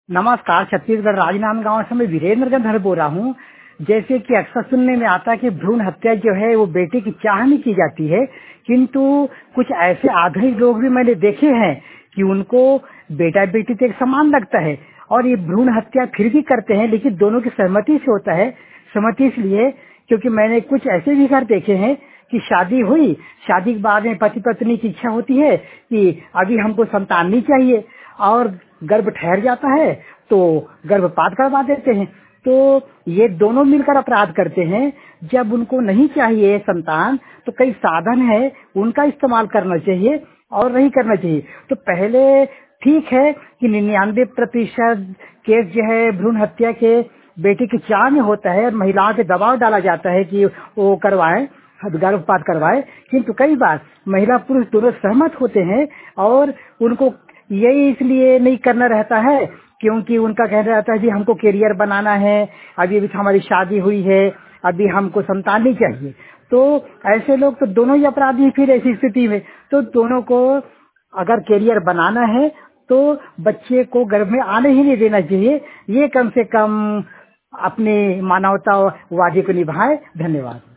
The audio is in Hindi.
नमस्कार। छत्तीसगढ़ राजनांदगांव से मैं वीरेंद्र गंधर बोल रहा हूँ। जैसे कि अक्सर सुनने में आता है कि भ्रूण हत्या जो है वो बेटे की चाह में की जाती है, किंतु कुछ ऐसे आधुनिक लोग भी मैंने देखे हैं कि उनको बेटा बेटी तो एक समान लगता है और ये भ्रूण हत्या फिर भी करते हैं, लेकिन दोनों की सहमति से होता है। सहमति इसलिए क्योंकि मैंने कुछ ऐसे भी घर देखे हैं कि शादी हुई, शादी के बाद में पति पत्नी की इच्छा होती है कि अभी हमको संतान नहीं चाहिए और गर्भ ठहर जाता है तो गर्भपात करवा देते हैं। तो ये दोनों मिलकर अपराध करते हैं। जब उनको नहीं चाहिए संतान तो कई साधन है, उनका इस्तेमाल करना चाहिए और नहीं करना चाहिए। तो पहले ठीक है कि 99% केस जो है भ्रूण हत्या के बेटी की चाह में होता है और महिलाओं पे दबाव डाला जाता है कि वो करवाएं, गर्भपात करवाए, किंतु कई बार महिला पुरुष दोनों सहमत होते हैं और उनको यही इसलिए नहीं करना रहता है क्योंकि उनका कहना रहता है कि हमको करियर बनाना है, अभी अभी हमारी शादी हुई है, अभी हमको संतान नहीं चाहिए। तो ऐसे लोग तो दोनों ही अपराधी फिर ऐसी स्थिति में। तो दोनों को अगर करियर बनाना है तो बच्चे को गर्भ में आने ही नहीं देना चाहिए। ये कम से कम अपनी मानवता वादी को निभाए। धन्यवाद।